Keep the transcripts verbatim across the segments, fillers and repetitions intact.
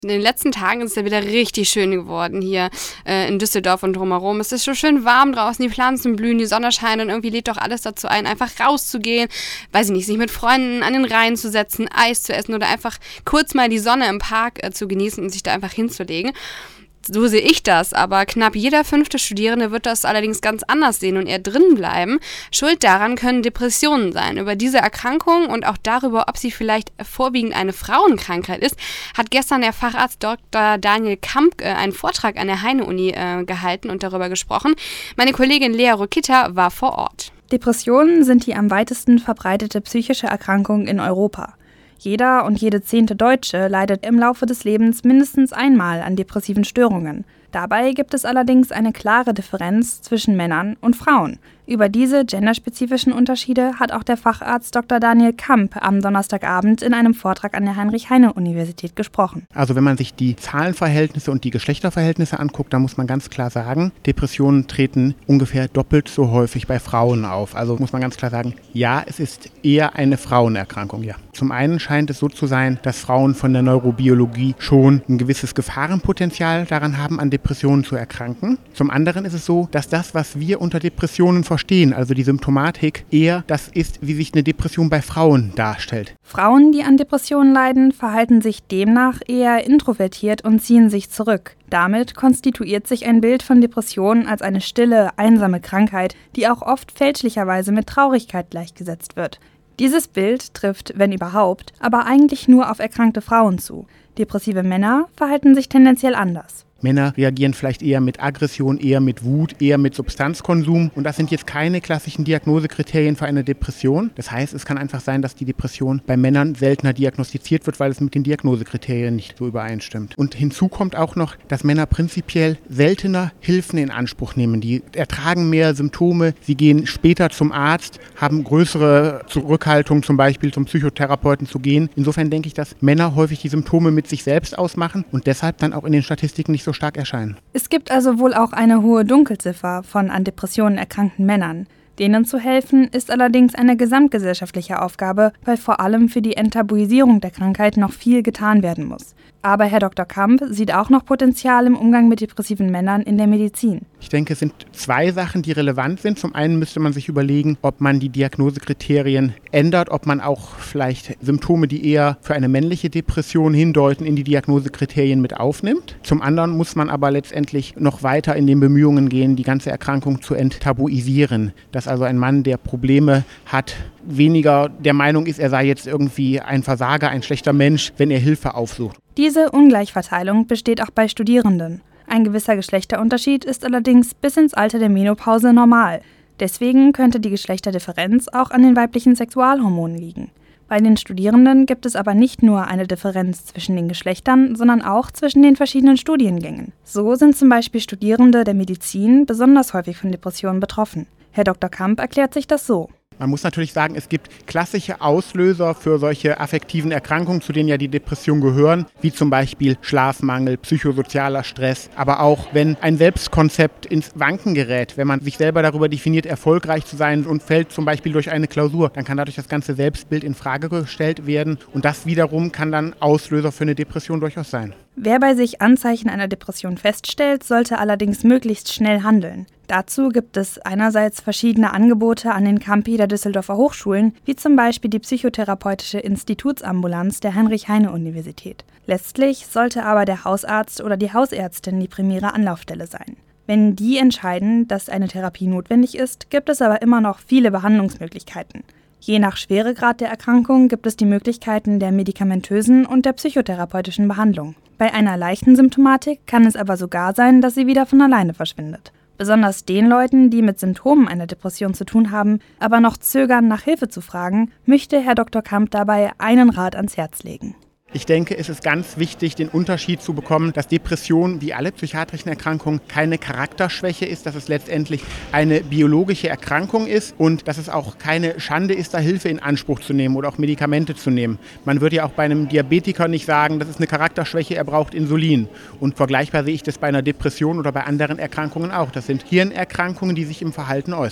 In den letzten Tagen ist es ja wieder richtig schön geworden hier äh, in Düsseldorf und drumherum. Es ist so schön warm draußen, die Pflanzen blühen, die Sonne scheint und irgendwie lädt doch alles dazu ein, einfach rauszugehen, weiß ich nicht, sich mit Freunden an den Rhein zu setzen, Eis zu essen oder einfach kurz mal die Sonne im Park äh, zu genießen und sich da einfach hinzulegen. So sehe ich das, aber knapp jeder fünfte Studierende wird das allerdings ganz anders sehen und eher drin bleiben. Schuld daran können Depressionen sein. Über diese Erkrankung und auch darüber, ob sie vielleicht vorwiegend eine Frauenkrankheit ist, hat gestern der Facharzt Doktor Daniel Kamp äh, einen Vortrag an der Heine-Uni äh, gehalten und darüber gesprochen. Meine Kollegin Lea Rokita war vor Ort. Depressionen sind die am weitesten verbreitete psychische Erkrankung in Europa. Jeder und jede zehnte Deutsche leidet im Laufe des Lebens mindestens einmal an depressiven Störungen. Dabei gibt es allerdings eine klare Differenz zwischen Männern und Frauen. Über diese genderspezifischen Unterschiede hat auch der Facharzt Doktor Daniel Kamp am Donnerstagabend in einem Vortrag an der Heinrich-Heine-Universität gesprochen. Also wenn man sich die Zahlenverhältnisse und die Geschlechterverhältnisse anguckt, dann muss man ganz klar sagen, Depressionen treten ungefähr doppelt so häufig bei Frauen auf. Also muss man ganz klar sagen, ja, es ist eher eine Frauenerkrankung, ja. Zum einen scheint es so zu sein, dass Frauen von der Neurobiologie schon ein gewisses Gefahrenpotenzial daran haben, an Depressionen zu erkranken. Zum anderen ist es so, dass das, was wir unter Depressionen verstehen, also die Symptomatik, eher das ist, wie sich eine Depression bei Frauen darstellt. Frauen, die an Depressionen leiden, verhalten sich demnach eher introvertiert und ziehen sich zurück. Damit konstituiert sich ein Bild von Depressionen als eine stille, einsame Krankheit, die auch oft fälschlicherweise mit Traurigkeit gleichgesetzt wird. Dieses Bild trifft, wenn überhaupt, aber eigentlich nur auf erkrankte Frauen zu. Depressive Männer verhalten sich tendenziell anders. Männer reagieren vielleicht eher mit Aggression, eher mit Wut, eher mit Substanzkonsum. Und das sind jetzt keine klassischen Diagnosekriterien für eine Depression. Das heißt, es kann einfach sein, dass die Depression bei Männern seltener diagnostiziert wird, weil es mit den Diagnosekriterien nicht so übereinstimmt. Und hinzu kommt auch noch, dass Männer prinzipiell seltener Hilfen in Anspruch nehmen. Die ertragen mehr Symptome, sie gehen später zum Arzt, haben größere Zurückhaltung, zum Beispiel zum Psychotherapeuten zu gehen. Insofern denke ich, dass Männer häufig die Symptome mit sich selbst ausmachen und deshalb dann auch in den Statistiken nicht so stark erscheinen. Es gibt also wohl auch eine hohe Dunkelziffer von an Depressionen erkrankten Männern. Denen zu helfen, ist allerdings eine gesamtgesellschaftliche Aufgabe, weil vor allem für die Enttabuisierung der Krankheit noch viel getan werden muss. Aber Herr Doktor Kamp sieht auch noch Potenzial im Umgang mit depressiven Männern in der Medizin. Ich denke, es sind zwei Sachen, die relevant sind. Zum einen müsste man sich überlegen, ob man die Diagnosekriterien ändert, ob man auch vielleicht Symptome, die eher für eine männliche Depression hindeuten, in die Diagnosekriterien mit aufnimmt. Zum anderen muss man aber letztendlich noch weiter in den Bemühungen gehen, die ganze Erkrankung zu enttabuisieren. Dass also ein Mann, der Probleme hat, weniger der Meinung ist, er sei jetzt irgendwie ein Versager, ein schlechter Mensch, wenn er Hilfe aufsucht. Diese Ungleichverteilung besteht auch bei Studierenden. Ein gewisser Geschlechterunterschied ist allerdings bis ins Alter der Menopause normal. Deswegen könnte die Geschlechterdifferenz auch an den weiblichen Sexualhormonen liegen. Bei den Studierenden gibt es aber nicht nur eine Differenz zwischen den Geschlechtern, sondern auch zwischen den verschiedenen Studiengängen. So sind zum Beispiel Studierende der Medizin besonders häufig von Depressionen betroffen. Herr Doktor Kamp erklärt sich das so. Man muss natürlich sagen, es gibt klassische Auslöser für solche affektiven Erkrankungen, zu denen ja die Depressionen gehören, wie zum Beispiel Schlafmangel, psychosozialer Stress, aber auch wenn ein Selbstkonzept ins Wanken gerät, wenn man sich selber darüber definiert, erfolgreich zu sein und fällt zum Beispiel durch eine Klausur, dann kann dadurch das ganze Selbstbild in Frage gestellt werden und das wiederum kann dann Auslöser für eine Depression durchaus sein. Wer bei sich Anzeichen einer Depression feststellt, sollte allerdings möglichst schnell handeln. Dazu gibt es einerseits verschiedene Angebote an den Campi der Düsseldorfer Hochschulen, wie zum Beispiel die psychotherapeutische Institutsambulanz der Heinrich-Heine-Universität. Letztlich sollte aber der Hausarzt oder die Hausärztin die primäre Anlaufstelle sein. Wenn die entscheiden, dass eine Therapie notwendig ist, gibt es aber immer noch viele Behandlungsmöglichkeiten. Je nach Schweregrad der Erkrankung gibt es die Möglichkeiten der medikamentösen und der psychotherapeutischen Behandlung. Bei einer leichten Symptomatik kann es aber sogar sein, dass sie wieder von alleine verschwindet. Besonders den Leuten, die mit Symptomen einer Depression zu tun haben, aber noch zögern, nach Hilfe zu fragen, möchte Herr Doktor Kamp dabei einen Rat ans Herz legen. Ich denke, es ist ganz wichtig, den Unterschied zu bekommen, dass Depression, wie alle psychiatrischen Erkrankungen, keine Charakterschwäche ist, dass es letztendlich eine biologische Erkrankung ist und dass es auch keine Schande ist, da Hilfe in Anspruch zu nehmen oder auch Medikamente zu nehmen. Man würde ja auch bei einem Diabetiker nicht sagen, das ist eine Charakterschwäche, er braucht Insulin. Und vergleichbar sehe ich das bei einer Depression oder bei anderen Erkrankungen auch. Das sind Hirnerkrankungen, die sich im Verhalten äußern.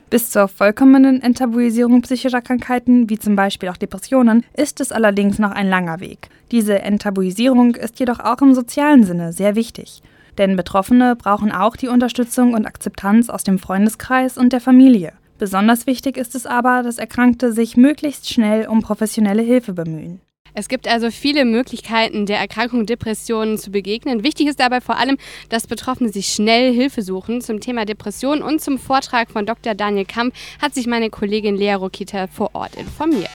Bis zur vollkommenen Enttabuisierung psychischer Krankheiten, wie zum Beispiel auch Depressionen, ist es allerdings noch ein langer Weg. Diese Enttabuisierung ist jedoch auch im sozialen Sinne sehr wichtig. Denn Betroffene brauchen auch die Unterstützung und Akzeptanz aus dem Freundeskreis und der Familie. Besonders wichtig ist es aber, dass Erkrankte sich möglichst schnell um professionelle Hilfe bemühen. Es gibt also viele Möglichkeiten, der Erkrankung Depressionen zu begegnen. Wichtig ist dabei vor allem, dass Betroffene sich schnell Hilfe suchen. Zum Thema Depression und zum Vortrag von Doktor Daniel Kamp hat sich meine Kollegin Lea Rokita vor Ort informiert.